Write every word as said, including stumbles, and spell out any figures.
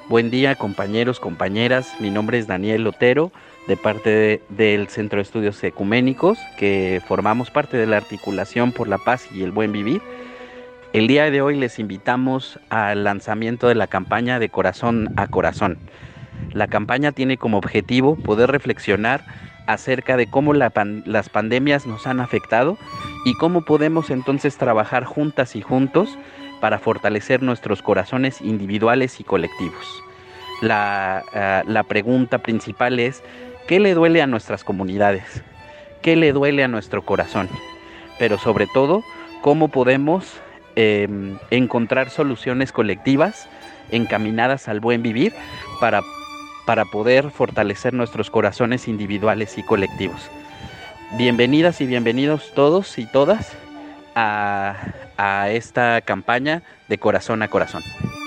Buen día, compañeros, compañeras. Mi nombre es Daniel Otero, de parte de- del Centro de Estudios Ecuménicos, que formamos parte de la Articulación por la Paz y el Buen Vivir. El día de hoy les invitamos al lanzamiento de la campaña de Corazón a Corazón. La campaña tiene como objetivo poder reflexionar acerca de cómo la pan- las pandemias nos han afectado y cómo podemos entonces trabajar juntas y juntos para fortalecer nuestros corazones individuales y colectivos. La, uh, la pregunta principal es, ¿qué le duele a nuestras comunidades? ¿Qué le duele a nuestro corazón? Pero sobre todo, ¿cómo podemos eh, encontrar soluciones colectivas encaminadas al buen vivir para, para poder fortalecer nuestros corazones individuales y colectivos? Bienvenidas y bienvenidos todos y todas a, a esta campaña de Corazón a Corazón.